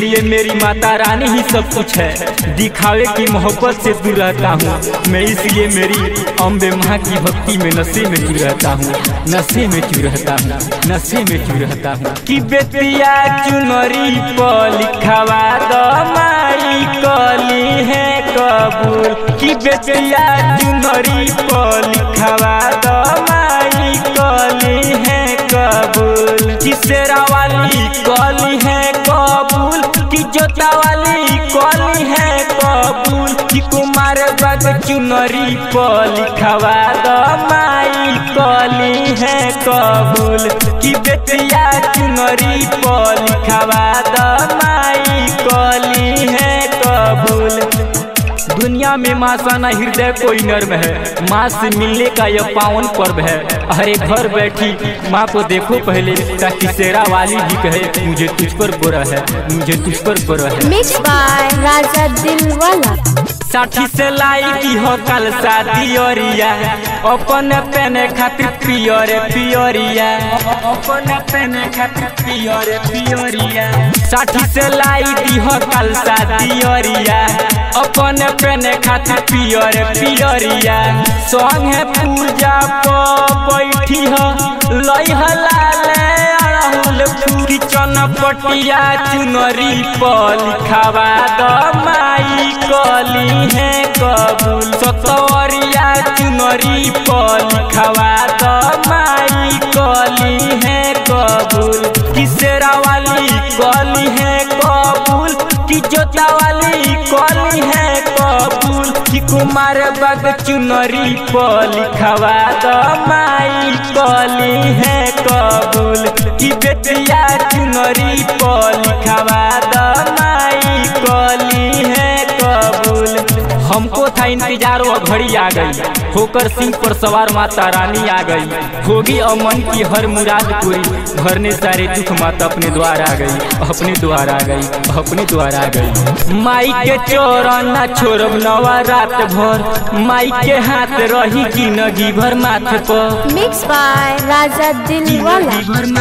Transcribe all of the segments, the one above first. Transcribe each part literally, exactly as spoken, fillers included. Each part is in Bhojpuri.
लिए मेरी माता रानी ही सब कुछ है। दिखावे की मोहब्बत से दूर रहता हूँ मैं, इसलिए मेरी अम्बे माँ की भक्ति में नशे में चूर रहता हूँ, नशे में चूर रहता हूँ, नशे में चूर रहता हूँ। कि बेतिया चुनरी पर लिखावा दो माई कली है कबूल, कि बेतिया चुनरी पर लिखावा दो माई कली है कबूल, कि शेरा वाली कली है कबूल, कि जोता वाली कली है कबूल, कि कुमार बाग चुनरी पर लिखावा दो माई कली है कबूल, कि बेतिया चुनरी पर लिखावा दो माई कली है कबूल। दुनिया में माँ सा न हृदय कोई नर्म है, माँ से मिलने का यह पावन पर्व है। अरे घर बैठी माँ को देखो पहले, ताकि शेरा वाली भी कहे मुझे तुझ पर बुरा है, मुझे तुझ पर बुरा है। Mix by Raja Dilwala. साठी से लाई की हो कल शादी ओरिया, अपन पहने खातिर पियर पियरिया, अपन पहने खातिर पियर पियरिया। साठी से लाई दी हो कल शादी ओरिया, अपन पहने खातिर पियर पियरिया। संग है पूजा पर बैठी हो लई हलाले अड़हुल फूल, चनपटिया चुनरी पर लिखावा दो माई कली है कबूल, सतवरिया चुनरी पर लिखावा दो माई कली है कबूल, कि शेरा वाली कली है कबूल, कि जोता वाली कली है कबूल, कि कुमार बाग चुनरी पर लिखावा दो माई कली है कबूल, कि बेतिया चुनरी पर लिखावा दो माई कली है कबूल। हमको था इंतजार वो घड़ी आ गई, होकर सिंह पर सवार माता रानी आ गई, होगी अमन की हर मुराद पूरी, भरने सारे दुख माता अपने द्वार आ गई, अपने द्वार आ गई, अपने द्वार आ गई। माई के चोरन ना छोड़ब नवा रात भर, माई के हाथ रही जिंदगी भर माथे पर। Mix by Raja दिलवाला।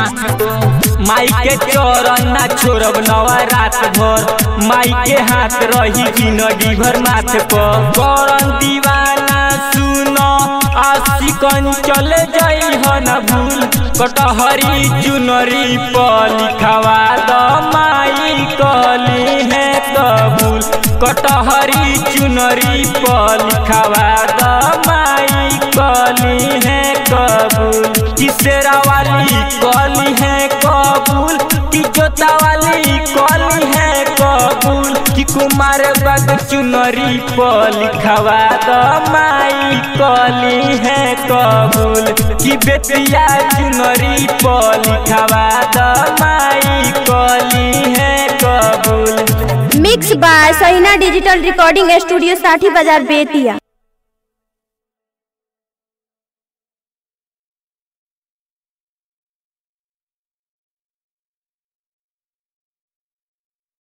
माई के चोरन ना छोड़ब नवा रात भर, माई के हाथ रही जिंदगी भर माथे पर। करन दीवाना सुनो आशिकन चले जाई हो न भूल, कटहरी चुनरी पर लिखावा दो माई कली है कबूल, कटहरी चुनरी पर लिखावा दो माई कली है कबूल, कि शेरा वाली कली है कबूल, कि जोता वाली कली है कबूल, कि कुमार बाग चुनरी पर लिखावा दो माई कली है कबूल, कि बेतिया चुनरी पर लिखावा दो माई कली है कबूल। Mix by Sahina digital recording studio Sathi बाजार बेतिया।